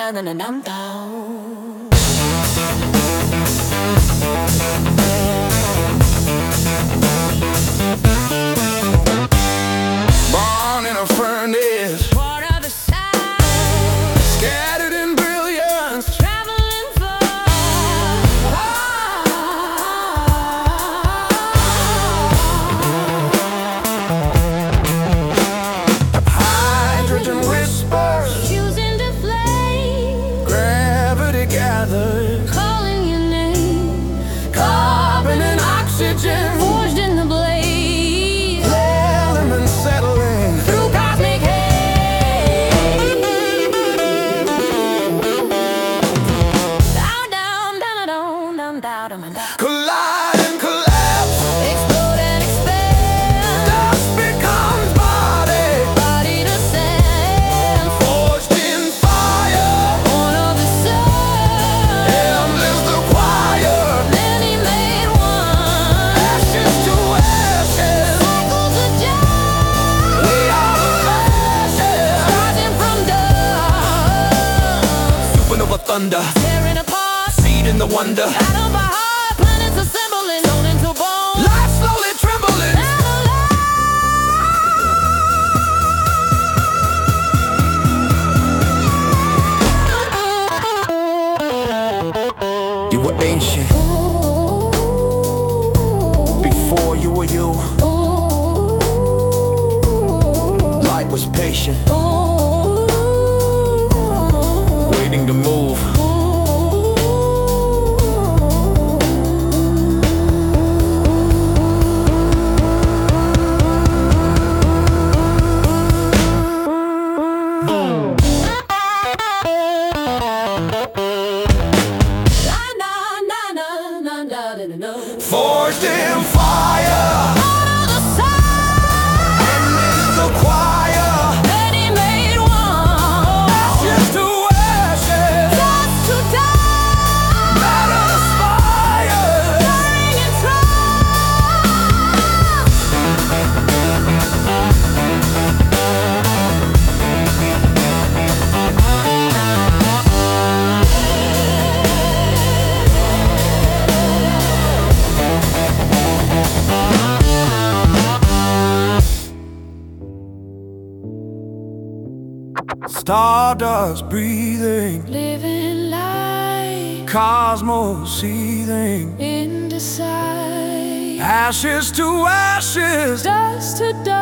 Born in a furnace, Part of the South, scattered in brilliance, traveling far. hydrogen whispers, Choosing to flame, gravity gathered, calling your name, carbon and oxygen, forged in the blaze, elements settling through cosmic haze. Down, down, down, down, down, down, down, down. collide and collapse. Explode and expand, Dust becomes body, body to sand, forged in fire. born of the sun. Endless the choir, Many made one, ashes to ashes. cycles of joy, We are the ashes. rising from dust, Supernova thunder, tearing apart, seed in the wonder. atom by heart, planets assembling, bone into bone. Life slowly trembling. You were ancient before you were you. Light was patient, waiting to move. Forged in fire, endless the choir. Ready-made one, Ashes to ashes, dust to dust, matter aspire. burning in trust. Stardust breathing, Living light cosmos seething. in the sight, Ashes to ashes, dust to dust.